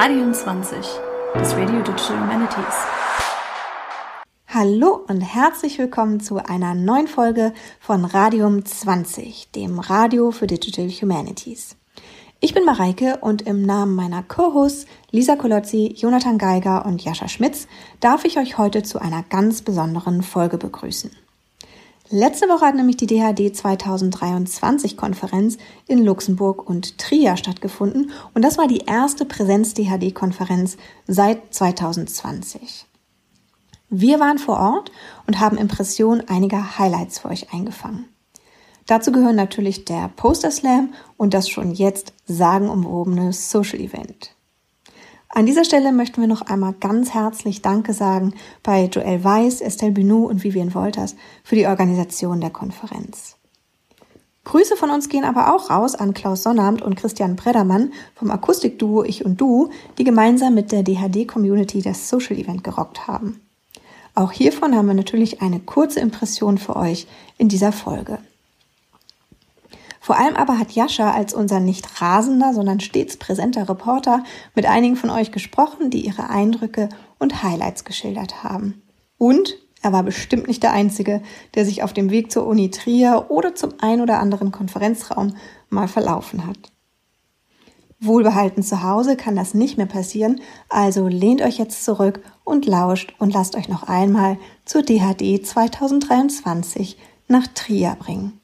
Radium 20, das Radio Digital Humanities. Hallo und herzlich willkommen zu einer neuen Folge von Radium 20, dem Radio für Digital Humanities. Ich bin Mareike und im Namen meiner Co-Hosts Lisa Colozzi, Jonathan Geiger und Jascha Schmitz darf ich euch heute zu einer ganz besonderen Folge begrüßen. Letzte Woche hat nämlich die DHD 2023-Konferenz in Luxemburg und Trier stattgefunden und das war die erste Präsenz-DHD-Konferenz seit 2020. Wir waren vor Ort und haben Impressionen einiger Highlights für euch eingefangen. Dazu gehören natürlich der Poster Slam und das schon jetzt sagenumwobene Social Event. An dieser Stelle möchten wir noch einmal ganz herzlich Danke sagen bei Joelle Weiß, Estelle Binou und Vivian Wolters für die Organisation der Konferenz. Grüße von uns gehen aber auch raus an Klaus Sonnabend und Christian Bredermann vom Akustikduo Ich und Du, die gemeinsam mit der DHD-Community das Social Event gerockt haben. Auch hiervon haben wir natürlich eine kurze Impression für euch in dieser Folge. Vor allem aber hat Jascha als unser nicht rasender, sondern stets präsenter Reporter mit einigen von euch gesprochen, die ihre Eindrücke und Highlights geschildert haben. Und er war bestimmt nicht der Einzige, der sich auf dem Weg zur Uni Trier oder zum ein oder anderen Konferenzraum mal verlaufen hat. Wohlbehalten zu Hause kann das nicht mehr passieren, also lehnt euch jetzt zurück und lauscht und lasst euch noch einmal zur DHD 2023 nach Trier bringen.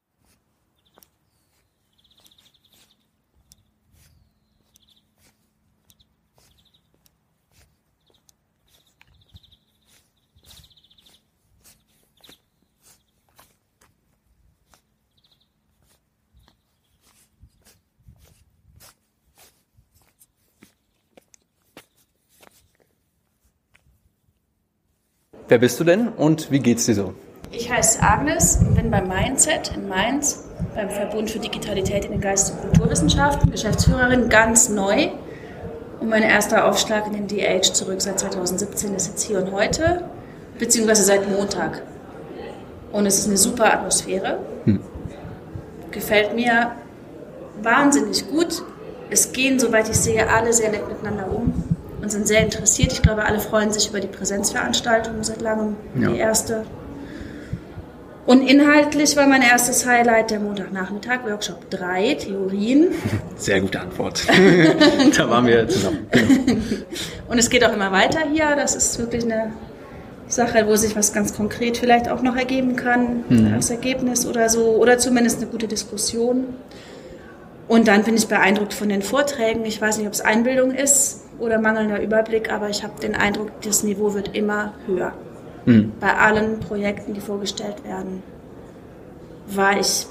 Wer bist du denn und wie geht's dir so? Ich heiße Agnes und bin beim Mindset in Mainz, beim Verbund für Digitalität in den Geist- und Kulturwissenschaften, Geschäftsführerin, ganz neu. Und mein erster Aufschlag in den DH zurück seit 2017 ist jetzt hier und heute, beziehungsweise seit Montag. Und es ist eine super Atmosphäre. Gefällt mir wahnsinnig gut. Es gehen, soweit ich sehe, alle sehr nett miteinander um. Und sind sehr interessiert. Ich glaube, alle freuen sich über die Präsenzveranstaltung seit langem, die erste. Und inhaltlich war mein erstes Highlight der Montagnachmittag, Workshop 3, Theorien. Sehr gute Antwort. Da waren wir zusammen. Und es geht auch immer weiter hier. Das ist wirklich eine Sache, wo sich was ganz konkret vielleicht auch noch ergeben kann, als Ergebnis oder so. Oder zumindest eine gute Diskussion. Und dann bin ich beeindruckt von den Vorträgen. Ich weiß nicht, ob es Einbildung ist oder mangelnder Überblick, aber ich habe den Eindruck, das Niveau wird immer höher. Bei allen Projekten, die vorgestellt werden, war ich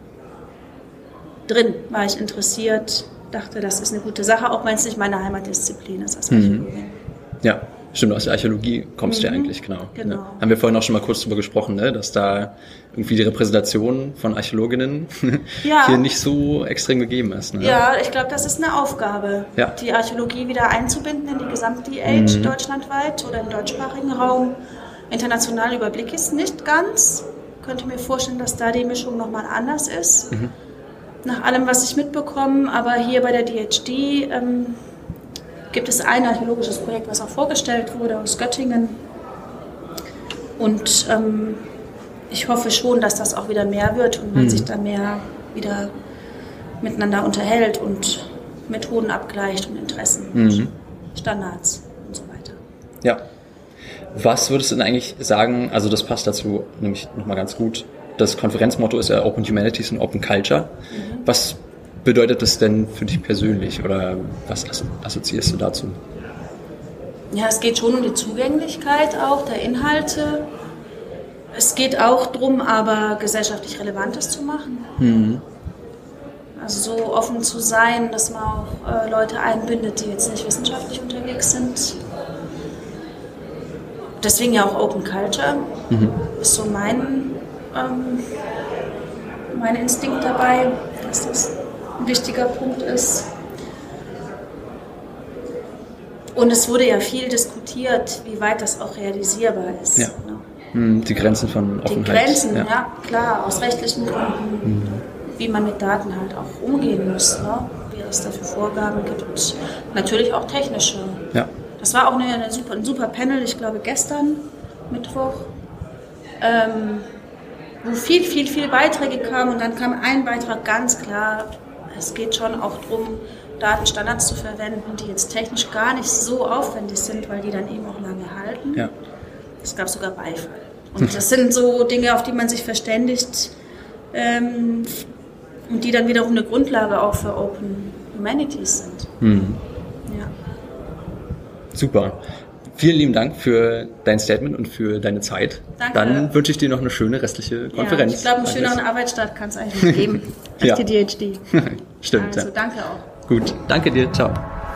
drin, war ich interessiert, dachte, das ist eine gute Sache, auch wenn es nicht meine Heimatdisziplin ist als Archäologin. Ja, stimmt, aus der Archäologie kommst du ja eigentlich, genau. Genau. Ja. Haben wir vorhin auch schon mal kurz drüber gesprochen, ne, dass da irgendwie die Repräsentation von Archäologinnen hier nicht so extrem gegeben ist. Ne? Ja, ich glaube, das ist eine Aufgabe, die Archäologie wieder einzubinden in die Gesamt-DH deutschlandweit oder im deutschsprachigen Raum. International Überblick ist nicht ganz. Könnte mir vorstellen, dass da die Mischung nochmal anders ist. Nach allem, was ich mitbekomme, aber hier bei der DHD gibt es ein archäologisches Projekt, was auch vorgestellt wurde aus Göttingen. Und ich hoffe schon, dass das auch wieder mehr wird und man sich da mehr wieder miteinander unterhält und Methoden abgleicht und Interessen und Standards und so weiter. Ja. Was würdest du denn eigentlich sagen, also das passt dazu nämlich nochmal ganz gut, das Konferenzmotto ist ja Open Humanities und Open Culture. Was bedeutet das denn für dich persönlich oder was assoziierst du dazu? Ja, es geht schon um die Zugänglichkeit auch der Inhalte. Es geht auch darum, aber gesellschaftlich Relevantes zu machen. Also so offen zu sein, dass man auch Leute einbindet, die jetzt nicht wissenschaftlich unterwegs sind. Deswegen ja auch Open Culture ist so mein Instinkt dabei, dass das ein wichtiger Punkt ist. Und es wurde ja viel diskutiert, wie weit das auch realisierbar ist. Ja. Die Grenzen von Offenheit. Die Grenzen, ja klar, aus rechtlichen Gründen, wie man mit Daten halt auch umgehen muss. Ne? Wir was es da für Vorgaben gibt. Und natürlich auch technische. Ja. Das war auch ein super Panel, ich glaube gestern, Mittwoch, wo viele Beiträge kamen und dann kam ein Beitrag ganz klar, es geht schon auch darum, Datenstandards zu verwenden, die jetzt technisch gar nicht so aufwendig sind, weil die dann eben auch lange halten. Ja. Es gab sogar Beifall. Und das sind so Dinge, auf die man sich verständigt und die dann wiederum eine Grundlage auch für Open Humanities sind. Ja. Super. Vielen lieben Dank für dein Statement und für deine Zeit. Danke. Dann wünsche ich dir noch eine schöne restliche Konferenz. Ja, ich glaube, einen schöneren Arbeitsstart kann es eigentlich nicht geben als Ja. die DHD. Stimmt. Also Ja. danke auch. Gut, danke dir. Ciao.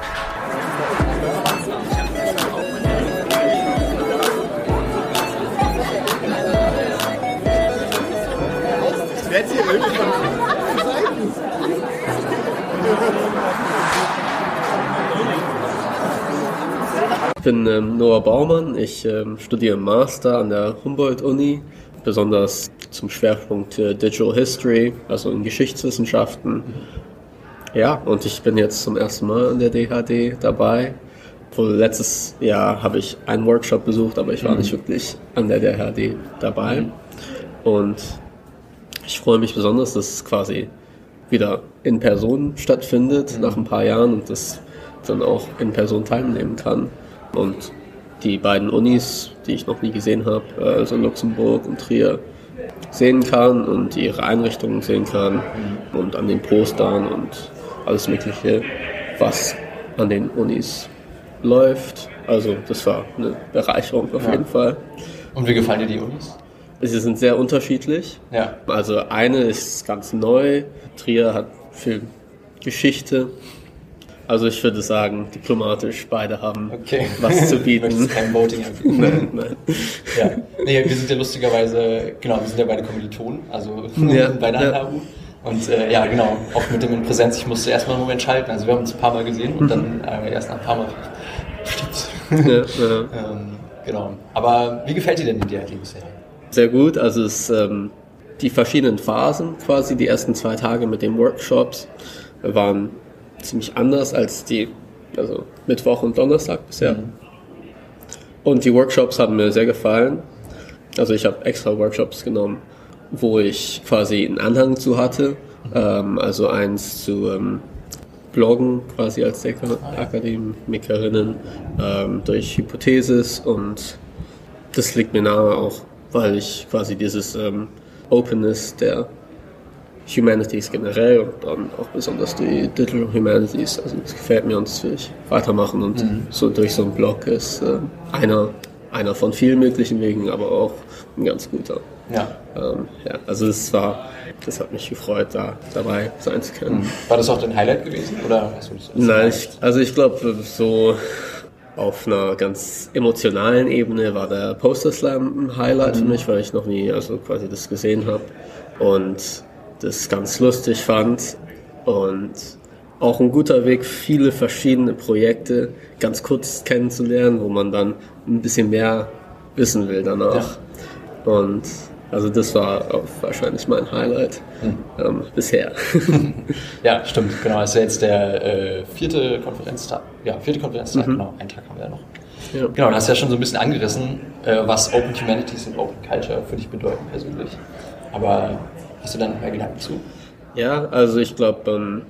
Ich bin Noah Baumann, ich studiere Master an der Humboldt-Uni, besonders zum Schwerpunkt Digital History, also in Geschichtswissenschaften. Ja, und ich bin jetzt zum ersten Mal an der DHD dabei. Wohl letztes Jahr habe ich einen Workshop besucht, aber ich war nicht wirklich an der DHD dabei. Und ich freue mich besonders, dass es quasi wieder in Person stattfindet nach ein paar Jahren und das dann auch in Person teilnehmen kann. Und die beiden Unis, die ich noch nie gesehen habe, also Luxemburg und Trier, sehen kann und ihre Einrichtungen sehen kann und an den Postern und alles Mögliche, was an den Unis läuft. Also das war eine Bereicherung auf jeden Fall. Und wie gefallen dir die Unis? Sie sind sehr unterschiedlich. Ja. Also eine ist ganz neu, Trier hat viel Geschichte. Also ich würde sagen, diplomatisch, beide haben was zu bieten. Du möchtest kein Voting Nein. Ja. Nee, wir sind ja lustigerweise, wir sind ja beide Kommilitonen, also beide an der HU. Und ja, genau, auch mit dem in Präsenz, ich musste erstmal einen Moment schalten. Also wir haben uns ein paar Mal gesehen und dann erst nach ein paar Mal. Stimmt. Genau. Aber wie gefällt dir denn die DHD bisher? Sehr gut, also es die verschiedenen Phasen quasi, die ersten 2 Tage mit den Workshops waren ziemlich anders als also Mittwoch und Donnerstag bisher. Und die Workshops haben mir sehr gefallen. Also ich habe extra Workshops genommen, wo ich quasi einen Anhang zu hatte. Also eins zu Bloggen quasi als Akademikerinnen durch Hypothesis, und das liegt mir nahe auch, weil ich quasi dieses Openness der Humanities generell und dann auch besonders die Digital Humanities, also das gefällt mir und das will ich weitermachen und so durch so einen Blog ist einer von vielen möglichen Wegen, aber auch ein ganz guter. Ja. Also das hat mich gefreut, da dabei sein zu können. War das auch dein Highlight gewesen? Oder hast du das Nein, ich glaube, so auf einer ganz emotionalen Ebene war der Poster Slam ein Highlight für mich, weil ich noch nie quasi das gesehen habe und das ganz lustig fand und auch ein guter Weg, viele verschiedene Projekte ganz kurz kennenzulernen, wo man dann ein bisschen mehr wissen will danach. Ja. Und also das war auch wahrscheinlich mein Highlight bisher. Ja, stimmt, genau. Es ist ja jetzt der vierte Konferenztag. Ja, genau. Einen Tag haben wir ja noch. Ja. Genau, du hast ja schon so ein bisschen angerissen, was Open Humanities und Open Culture für dich bedeuten persönlich. Aber hast du da noch mehr Gedanken zu? Ja, also ich glaube,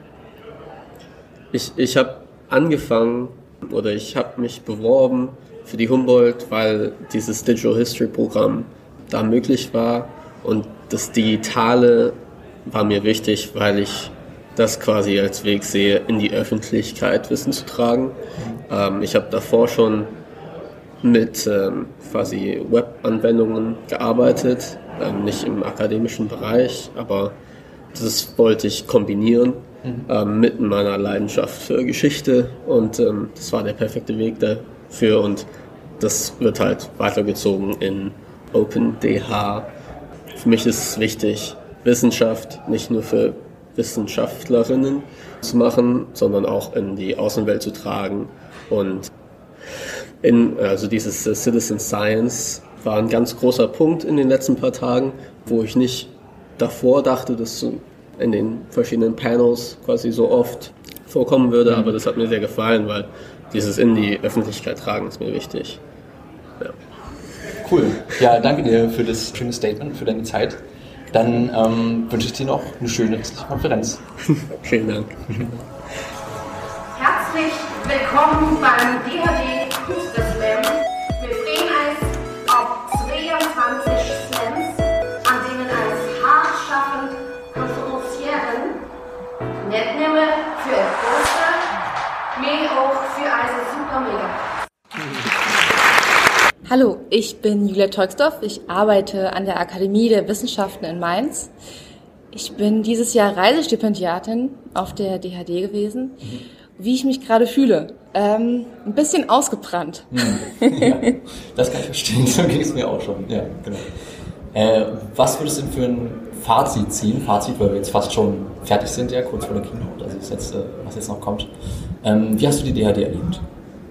ich habe angefangen oder ich habe mich beworben für die Humboldt, weil dieses Digital History Programm da möglich war, und das Digitale war mir wichtig, weil ich das quasi als Weg sehe, in die Öffentlichkeit Wissen zu tragen. Ich habe davor schon mit quasi Web-Anwendungen gearbeitet, nicht im akademischen Bereich, aber das wollte ich kombinieren mit meiner Leidenschaft für Geschichte, und das war der perfekte Weg dafür, und das wird halt weitergezogen in OpenDH. Für mich ist es wichtig, Wissenschaft nicht nur für Wissenschaftlerinnen zu machen, sondern auch in die Außenwelt zu tragen. Und also dieses Citizen Science war ein ganz großer Punkt in den letzten paar Tagen, wo ich nicht davor dachte, dass in den verschiedenen Panels quasi so oft vorkommen würde, aber das hat mir sehr gefallen, weil dieses in die Öffentlichkeit tragen ist mir wichtig. Ja. Cool. Ja, danke dir für das schöne Statement, für deine Zeit. Dann wünsche ich dir noch eine schöne restliche Konferenz. Vielen Dank. Herzlich willkommen beim DHD Künstlerslam. Wir freuen uns auf 22 Slams, an denen als hart schaffend konstruieren, nicht nur für ein Poster, mehr auch für eine super mega. Hallo, ich bin Julia Tolksdorf. Ich arbeite an der Akademie der Wissenschaften in Mainz. Ich bin dieses Jahr Reisestipendiatin auf der DHD gewesen. Wie ich mich gerade fühle? Ein bisschen ausgebrannt. Ja, das kann ich verstehen, so ging es mir auch schon. Ja, genau. Was würdest du denn für ein Fazit ziehen? Fazit, weil wir jetzt fast schon fertig sind, ja, kurz vor der Keynote, also das letzte, was jetzt noch kommt. Wie hast du die DHD erlebt?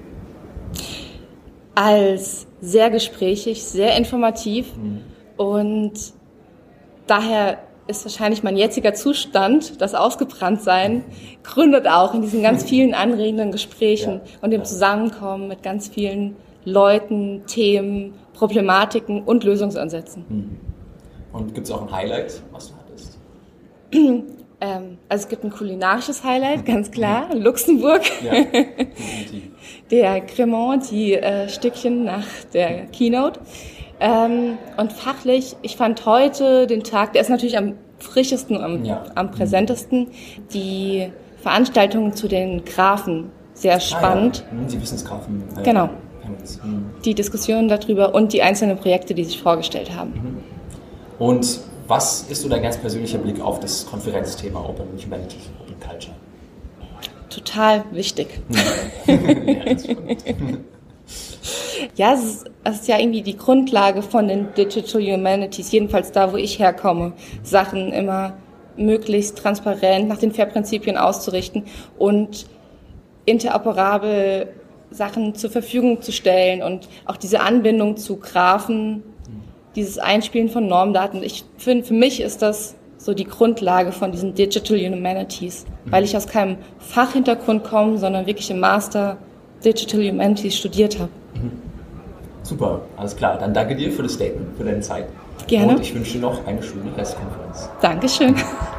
Als sehr gesprächig, sehr informativ und daher ist wahrscheinlich mein jetziger Zustand, das Ausgebranntsein, gründet auch in diesen ganz vielen anregenden Gesprächen und dem Zusammenkommen mit ganz vielen Leuten, Themen, Problematiken und Lösungsansätzen. Und gibt es auch ein Highlight, was du hattest? Also es gibt ein kulinarisches Highlight, ganz klar, Luxemburg. Ja, definitiv. Der Cremant, die Stückchen nach der Keynote. Und fachlich, ich fand heute den Tag, der ist natürlich am frischesten, am präsentesten, die Veranstaltungen zu den Graphen sehr spannend. Die Wissensgrafen. Genau. Die Diskussionen darüber und die einzelnen Projekte, die sich vorgestellt haben. Und was ist so dein ganz persönlicher Blick auf das Konferenzthema Open Humanities, Open Culture? Total wichtig. Ja, es ist ja irgendwie die Grundlage von den Digital Humanities, jedenfalls da, wo ich herkomme, Sachen immer möglichst transparent nach den FAIR-Prinzipien auszurichten und interoperabel Sachen zur Verfügung zu stellen und auch diese Anbindung zu Graphen, dieses Einspielen von Normdaten. Ich finde, für mich ist das so die Grundlage von diesen Digital Humanities, weil ich aus keinem Fachhintergrund komme, sondern wirklich im Master Digital Humanities studiert habe. Super, alles klar. Dann danke dir für das Statement, für deine Zeit. Gerne. Und ich wünsche dir noch eine schöne Restkonferenz. Dankeschön.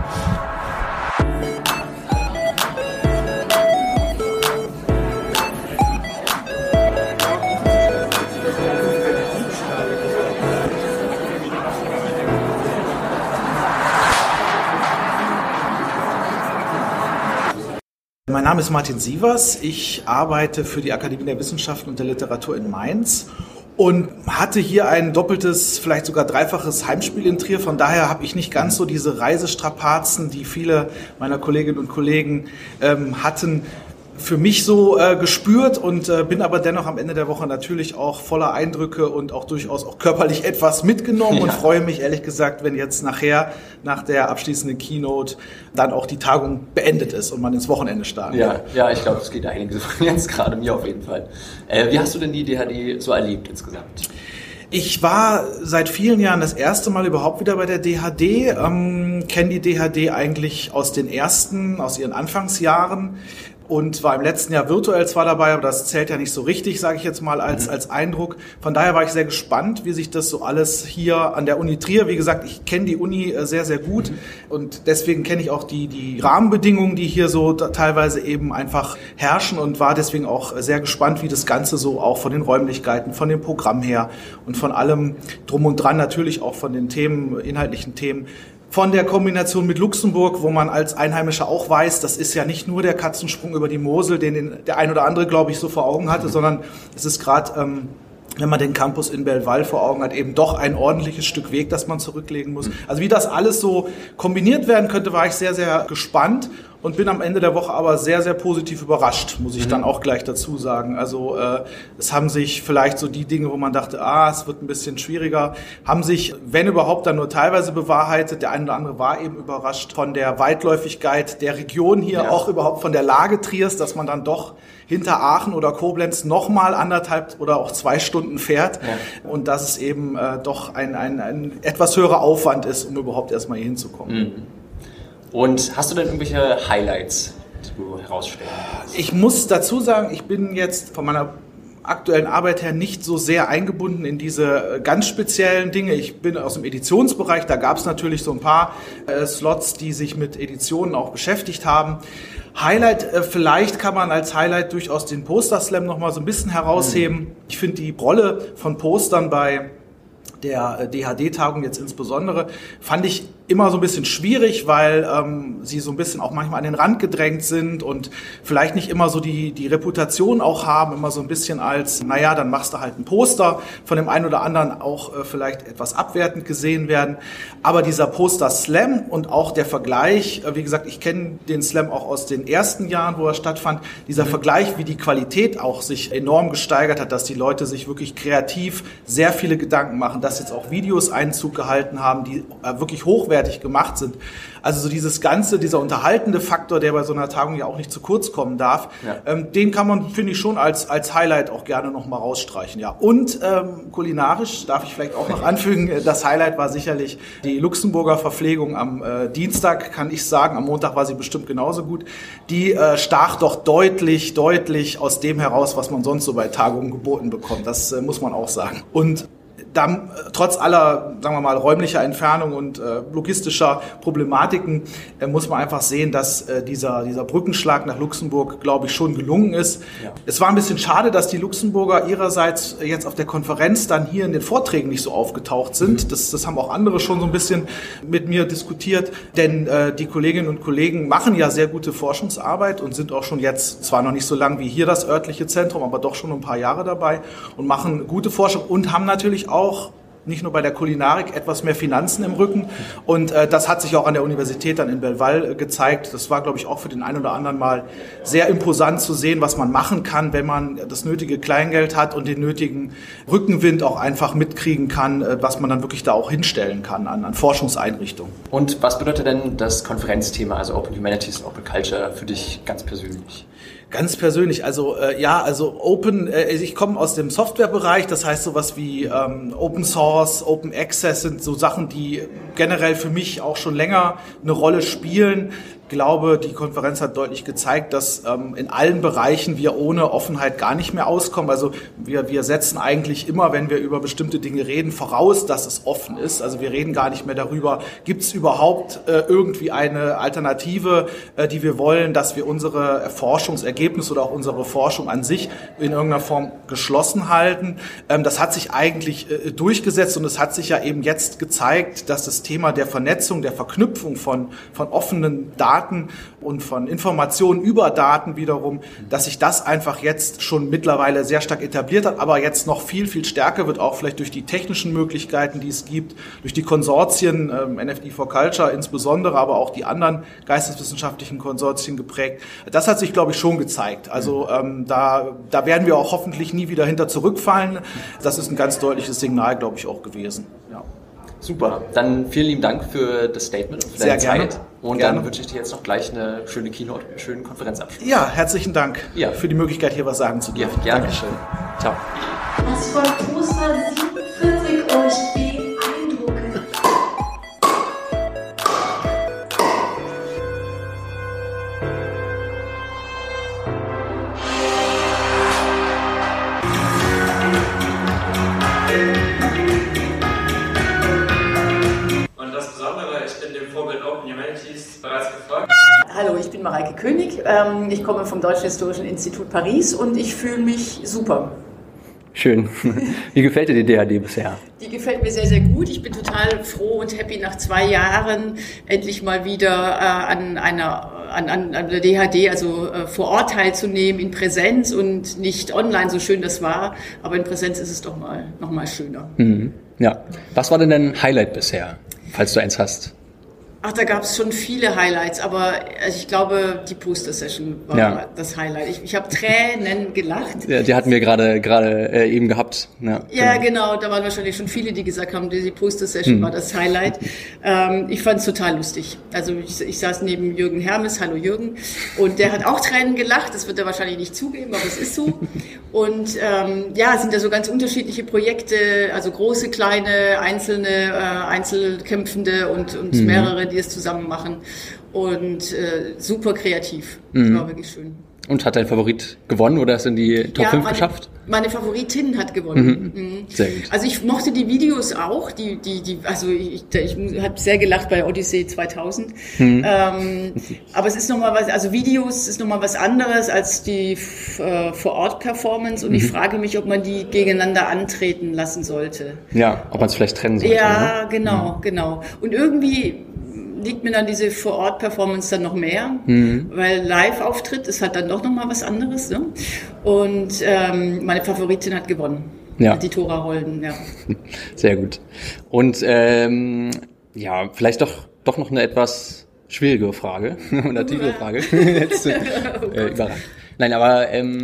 Mein Name ist Martin Sievers. Ich arbeite für die Akademie der Wissenschaften und der Literatur in Mainz und hatte hier ein doppeltes, vielleicht sogar dreifaches Heimspiel in Trier. Von daher habe ich nicht ganz so diese Reisestrapazen, die viele meiner Kolleginnen und Kollegen hatten, für mich so gespürt und bin aber dennoch am Ende der Woche natürlich auch voller Eindrücke und auch durchaus auch körperlich etwas mitgenommen und freue mich ehrlich gesagt, wenn jetzt nachher nach der abschließenden Keynote dann auch die Tagung beendet ist und man ins Wochenende starten kann. Ja, ich glaube, es geht einiges jetzt gerade mir auf jeden Fall. Wie hast du denn die DHD so erlebt insgesamt? Ich war seit vielen Jahren das erste Mal überhaupt wieder bei der DHD, kenne die DHD eigentlich aus ihren Anfangsjahren. Und war im letzten Jahr virtuell zwar dabei, aber das zählt ja nicht so richtig, sage ich jetzt mal, als Eindruck. Von daher war ich sehr gespannt, wie sich das so alles hier an der Uni Trier, wie gesagt, ich kenne die Uni sehr, sehr gut und deswegen kenne ich auch die Rahmenbedingungen, die hier so teilweise eben einfach herrschen und war deswegen auch sehr gespannt, wie das Ganze so auch von den Räumlichkeiten, von dem Programm her und von allem drum und dran, natürlich auch von den Themen, inhaltlichen Themen, von der Kombination mit Luxemburg, wo man als Einheimischer auch weiß, das ist ja nicht nur der Katzensprung über die Mosel, den der ein oder andere, glaube ich, so vor Augen hatte, sondern es ist gerade, wenn man den Campus in Bellewalle vor Augen hat, eben doch ein ordentliches Stück Weg, das man zurücklegen muss. Also wie das alles so kombiniert werden könnte, war ich sehr, sehr gespannt und bin am Ende der Woche aber sehr, sehr positiv überrascht, muss ich dann auch gleich dazu sagen. Also es haben sich vielleicht so die Dinge, wo man dachte, es wird ein bisschen schwieriger, haben sich, wenn überhaupt, dann nur teilweise bewahrheitet. Der eine oder andere war eben überrascht von der Weitläufigkeit der Region hier, auch überhaupt von der Lage Triers, dass man dann doch hinter Aachen oder Koblenz nochmal 1,5 oder auch 2 Stunden fährt und dass es eben doch ein etwas höherer Aufwand ist, um überhaupt erstmal hier hinzukommen. Und hast du denn irgendwelche Highlights, so herausstellen? Ich muss dazu sagen, ich bin jetzt von meiner aktuellen Arbeit her nicht so sehr eingebunden in diese ganz speziellen Dinge. Ich bin aus dem Editionsbereich, da gab es natürlich so ein paar Slots, die sich mit Editionen auch beschäftigt haben. Highlight, vielleicht kann man als Highlight durchaus den Poster Slam nochmal so ein bisschen herausheben. Ich finde die Rolle von Postern bei der DHD-Tagung jetzt insbesondere, fand ich immer so ein bisschen schwierig, weil sie so ein bisschen auch manchmal an den Rand gedrängt sind und vielleicht nicht immer so die Reputation auch haben, immer so ein bisschen als, naja, dann machst du halt ein Poster, von dem einen oder anderen auch vielleicht etwas abwertend gesehen werden. Aber dieser Poster Slam und auch der Vergleich, wie gesagt, ich kenne den Slam auch aus den ersten Jahren, wo er stattfand, dieser Vergleich, wie die Qualität auch sich enorm gesteigert hat, dass die Leute sich wirklich kreativ sehr viele Gedanken machen, dass jetzt auch Videos Einzug gehalten haben, die wirklich hochwertig gemacht sind. Also so dieses Ganze, dieser unterhaltende Faktor, der bei so einer Tagung ja auch nicht zu kurz kommen darf, den kann man, finde ich, schon als Highlight auch gerne noch mal rausstreichen. Ja. Und kulinarisch darf ich vielleicht auch noch anfügen, das Highlight war sicherlich die Luxemburger Verpflegung am Dienstag, kann ich sagen. Am Montag war sie bestimmt genauso gut. Die stach doch deutlich aus dem heraus, was man sonst so bei Tagungen geboten bekommt. Das muss man auch sagen. Und dann, trotz aller, sagen wir mal, räumlicher Entfernung und logistischer Problematiken, muss man einfach sehen, dass dieser Brückenschlag nach Luxemburg, glaube ich, schon gelungen ist. Ja. Es war ein bisschen schade, dass die Luxemburger ihrerseits jetzt auf der Konferenz dann hier in den Vorträgen nicht so aufgetaucht sind. Das haben auch andere schon so ein bisschen mit mir diskutiert, denn die Kolleginnen und Kollegen machen ja sehr gute Forschungsarbeit und sind auch schon jetzt, zwar noch nicht so lang wie hier das örtliche Zentrum, aber doch schon ein paar Jahre dabei und machen gute Forschung und haben natürlich auch nicht nur bei der Kulinarik etwas mehr Finanzen im Rücken. Und das hat sich auch an der Universität dann in Belval gezeigt. Das war, glaube ich, auch für den einen oder anderen mal sehr imposant zu sehen, was man machen kann, wenn man das nötige Kleingeld hat und den nötigen Rückenwind auch einfach mitkriegen kann, was man dann wirklich da auch hinstellen kann an Forschungseinrichtungen. Und was bedeutet denn das Konferenzthema, also Open Humanities und Open Culture, für dich ganz persönlich? Ganz persönlich, also Open, ich komme aus dem Softwarebereich, das heißt sowas wie Open Source, Open Access sind so Sachen, die generell für mich auch schon länger eine Rolle spielen. Ich glaube, die Konferenz hat deutlich gezeigt, dass in allen Bereichen wir ohne Offenheit gar nicht mehr auskommen. Also wir setzen eigentlich immer, wenn wir über bestimmte Dinge reden, voraus, dass es offen ist. Also wir reden gar nicht mehr darüber, gibt es überhaupt irgendwie eine Alternative, die wir wollen, dass wir unsere Forschungsergebnisse oder auch unsere Forschung an sich in irgendeiner Form geschlossen halten. Das hat sich eigentlich durchgesetzt und es hat sich ja eben jetzt gezeigt, dass das Thema der Vernetzung, der Verknüpfung von offenen Daten und von Informationen über Daten wiederum, dass sich das einfach jetzt schon mittlerweile sehr stark etabliert hat, aber jetzt noch viel, viel stärker wird, auch vielleicht durch die technischen Möglichkeiten, die es gibt, durch die Konsortien, NFD for Culture insbesondere, aber auch die anderen geisteswissenschaftlichen Konsortien geprägt. Das hat sich, glaube ich, schon gezeigt. Also da werden wir auch hoffentlich nie wieder hinter zurückfallen. Das ist ein ganz deutliches Signal, glaube ich, auch gewesen. Ja. Super, dann vielen lieben Dank für das Statement und für deine Zeit. Und gerne. Dann wünsche ich dir jetzt noch gleich eine schöne Keynote, einen schönen Konferenzabschluss. Ja, herzlichen Dank für die Möglichkeit, hier was sagen zu dürfen. Ja, gerne. Dankeschön. Ciao. Was von Poster 47 euch beeindruckt? Und das Besondere, ich bin dem Vorbild Open Humanities bereits gefolgt. Hallo, ich bin Mareike König. Ich komme vom Deutschen Historischen Institut Paris und ich fühle mich super. Schön. Wie gefällt dir die DHD bisher? Die gefällt mir sehr, sehr gut. Ich bin total froh und happy, nach 2 Jahren endlich mal wieder an der DHD, also vor Ort teilzunehmen, in Präsenz und nicht online, so schön das war. Aber in Präsenz ist es doch noch mal schöner. Mhm. Ja. Was war denn dein Highlight bisher, falls du eins hast? Ach, da gab es schon viele Highlights, aber ich glaube, die Poster-Session war das Highlight. Ich habe Tränen gelacht. Ja, die hatten wir gerade eben gehabt. Ja, genau. Da waren wahrscheinlich schon viele, die gesagt haben, die Poster-Session war das Highlight. Ich fand es total lustig. Also ich saß neben Jürgen Hermes, hallo Jürgen, und der hat auch Tränen gelacht. Das wird er wahrscheinlich nicht zugeben, aber es ist so. Und es sind ja so ganz unterschiedliche Projekte, also große, kleine, einzelne, einzelkämpfende und mehrere, die es zusammen machen. und super kreativ. Das war wirklich schön. Und hat dein Favorit gewonnen oder ist in die Top 5 geschafft? Meine Favoritin hat gewonnen. Sehr gut. Also ich mochte die Videos auch. Ich habe sehr gelacht bei Odyssey 2000. Aber es ist nochmal was, also Videos ist nochmal was anderes als die Vor-Ort-Performance und ich frage mich, ob man die gegeneinander antreten lassen sollte. Ja, ob man es vielleicht trennen sollte. Ja, ne? Genau. Und irgendwie liegt mir dann diese Vor-Ort-Performance dann noch mehr, weil Live-Auftritt ist halt dann doch nochmal was anderes. Ne? Und meine Favoritin hat gewonnen. Ja. Die Tora Holden, ja. Sehr gut. Und vielleicht doch noch eine etwas schwierige Frage oder tiefere Frage. Jetzt, überrascht. Nein, aber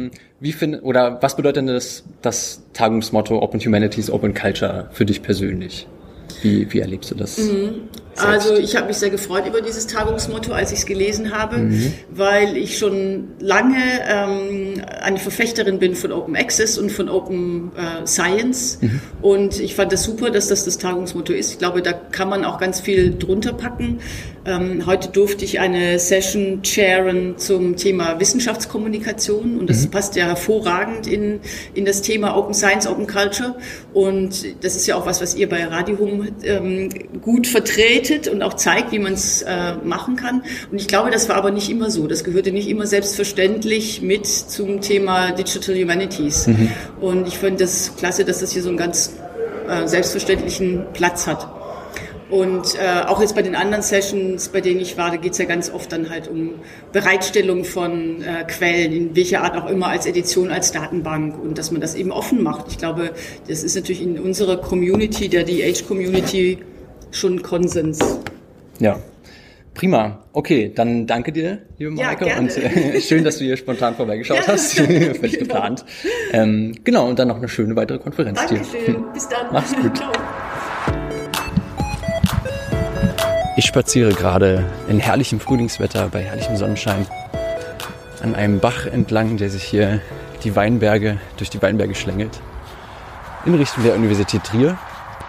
was bedeutet denn das Tagungsmotto Open Humanities, Open Culture für dich persönlich? Wie erlebst du das? Also ich habe mich sehr gefreut über dieses Tagungsmotto, als ich es gelesen habe, weil ich schon lange eine Verfechterin bin von Open Access und von Open Science und ich fand das super, dass das Tagungsmotto ist. Ich glaube, da kann man auch ganz viel drunter packen. Heute durfte ich eine Session chairen zum Thema Wissenschaftskommunikation und das passt ja hervorragend in das Thema Open Science, Open Culture und das ist ja auch was ihr bei Radio Hum gut vertretet und auch zeigt, wie man es machen kann. Und ich glaube, das war aber nicht immer so. Das gehörte nicht immer selbstverständlich mit zum Thema Digital Humanities. Und ich finde das klasse, dass das hier so einen ganz selbstverständlichen Platz hat. Und auch jetzt bei den anderen Sessions, bei denen ich war, da geht es ja ganz oft dann halt um Bereitstellung von Quellen, in welcher Art auch immer, als Edition, als Datenbank und dass man das eben offen macht. Ich glaube, das ist natürlich in unserer Community, der DH-Community, schon Konsens. Ja, prima. Okay, dann danke dir, liebe Mareike. Ja, und schön, dass du hier spontan vorbeigeschaut hast. Völlig geplant. Genau, und dann noch eine schöne weitere Konferenz. Dankeschön. Bis dann. Mach's gut. Ciao. Ich spaziere gerade in herrlichem Frühlingswetter, bei herrlichem Sonnenschein, an einem Bach entlang, der sich hier durch die Weinberge schlängelt, in Richtung der Universität Trier.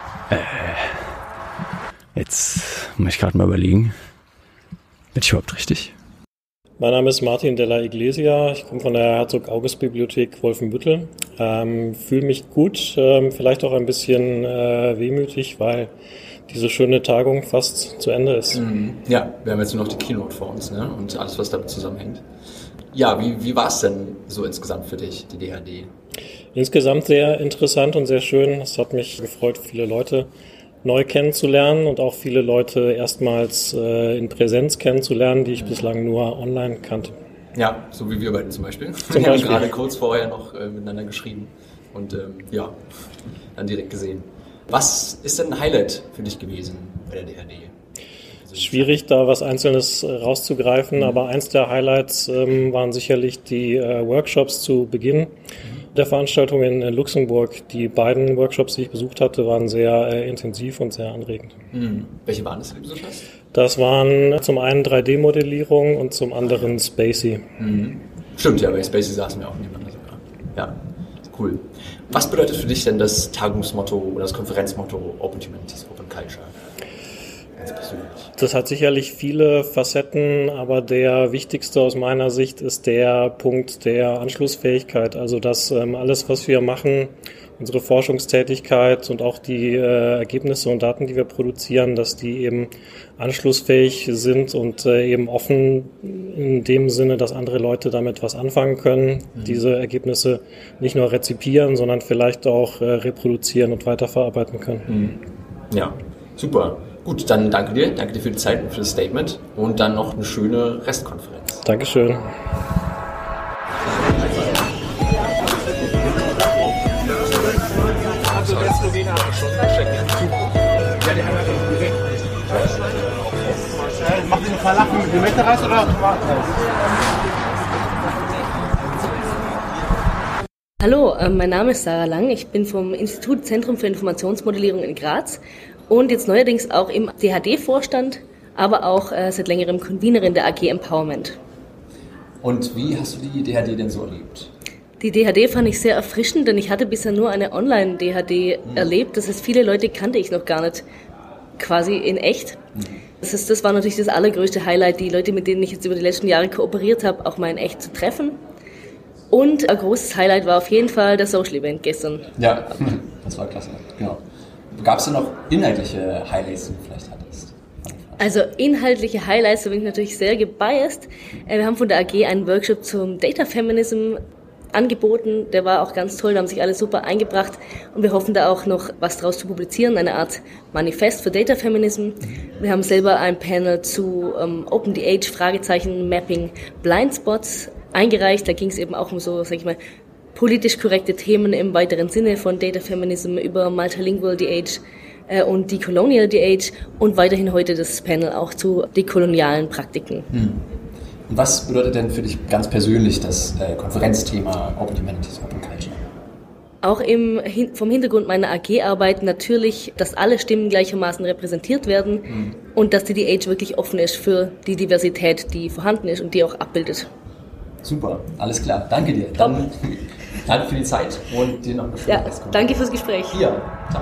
Jetzt muss ich gerade mal überlegen, bin ich überhaupt richtig? Mein Name ist Martin Della Iglesia, ich komme von der Herzog-August-Bibliothek Wolfenbüttel, fühle mich gut, vielleicht auch ein bisschen wehmütig, weil diese schöne Tagung fast zu Ende ist. Ja, wir haben jetzt nur noch die Keynote vor uns, ne? Und alles, was damit zusammenhängt. Ja, wie war es denn so insgesamt für dich, die DHD? Insgesamt sehr interessant und sehr schön. Es hat mich gefreut, viele Leute neu kennenzulernen und auch viele Leute erstmals in Präsenz kennenzulernen, die ich bislang nur online kannte. Ja, so wie wir beiden zum Beispiel. Wir haben gerade kurz vorher noch miteinander geschrieben und dann direkt gesehen. Was ist denn ein Highlight für dich gewesen bei der DHD? Schwierig, da was Einzelnes rauszugreifen, aber eins der Highlights waren sicherlich die Workshops zu Beginn der Veranstaltung in Luxemburg. Die beiden Workshops, die ich besucht hatte, waren sehr intensiv und sehr anregend. Welche waren das, die du besucht hast? Das waren zum einen 3D-Modellierung und zum anderen Spacey. Stimmt, ja, bei Spacey saßen wir auch nebeneinander sogar. Ja, cool. Was bedeutet für dich denn das Tagungsmotto oder das Konferenzmotto Open Humanities, Open Culture? Ganz persönlich. Das hat sicherlich viele Facetten, aber der wichtigste aus meiner Sicht ist der Punkt der Anschlussfähigkeit. Also dass alles, was wir machen, unsere Forschungstätigkeit und auch die Ergebnisse und Daten, die wir produzieren, dass die eben anschlussfähig sind und eben offen in dem Sinne, dass andere Leute damit was anfangen können, diese Ergebnisse nicht nur rezipieren, sondern vielleicht auch reproduzieren und weiterverarbeiten können. Ja, super. Gut, dann danke dir für die Zeit und für das Statement und dann noch eine schöne Restkonferenz. Dankeschön. Macht ihr einen Falafel mit Limettenreis oder Tomatenreis? Hallo, mein Name ist Sarah Lang. Ich bin vom Institut Zentrum für Informationsmodellierung in Graz und jetzt neuerdings auch im DHD-Vorstand, aber auch seit längerem Convenerin der AG Empowerment. Und wie hast du die DHD denn so erlebt? Die DHD fand ich sehr erfrischend, denn ich hatte bisher nur eine Online-DHD erlebt. Das heißt, viele Leute kannte ich noch gar nicht. quasi in echt. Das war natürlich das allergrößte Highlight, die Leute, mit denen ich jetzt über die letzten Jahre kooperiert habe, auch mal in echt zu treffen. Und ein großes Highlight war auf jeden Fall das Social Event gestern. Ja, das war klasse, genau. Gab es denn noch inhaltliche Highlights, die du vielleicht hattest? Also inhaltliche Highlights, da bin ich natürlich sehr gebiased. Wir haben von der AG einen Workshop zum Data Feminism angeboten. Der war auch ganz toll, da haben sich alle super eingebracht und wir hoffen da auch noch was draus zu publizieren, eine Art Manifest für Data Feminism. Wir haben selber ein Panel zu Open the Age, Fragezeichen, Mapping Blindspots eingereicht. Da ging es eben auch um so, sag ich mal, politisch korrekte Themen im weiteren Sinne von Data Feminism über Multilingual the Age und Decolonial the Age und weiterhin heute das Panel auch zu dekolonialen Praktiken. Und was bedeutet denn für dich ganz persönlich das Konferenzthema Open Humanities, Open Culture? Auch vom Hintergrund meiner AG-Arbeit natürlich, dass alle Stimmen gleichermaßen repräsentiert werden und dass die DH wirklich offen ist für die Diversität, die vorhanden ist und die auch abbildet. Super, alles klar. Danke dir. Dann danke für die Zeit und dir noch eine schöne Restkommen. Danke fürs Gespräch. Ja, ciao.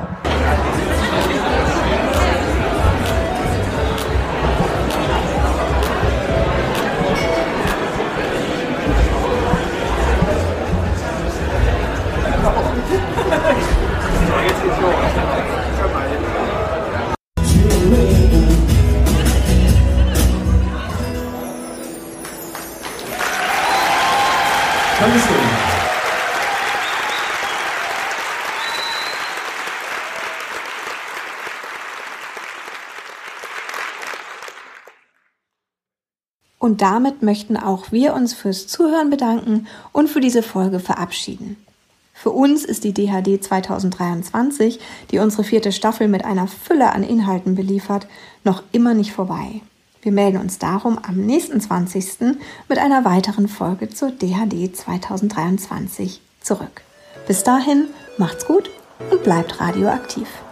Und damit möchten auch wir uns fürs Zuhören bedanken und für diese Folge verabschieden. Für uns ist die DHD 2023, die unsere 4. Staffel mit einer Fülle an Inhalten beliefert, noch immer nicht vorbei. Wir melden uns darum am nächsten 20. mit einer weiteren Folge zur DHD 2023 zurück. Bis dahin, macht's gut und bleibt radioaktiv.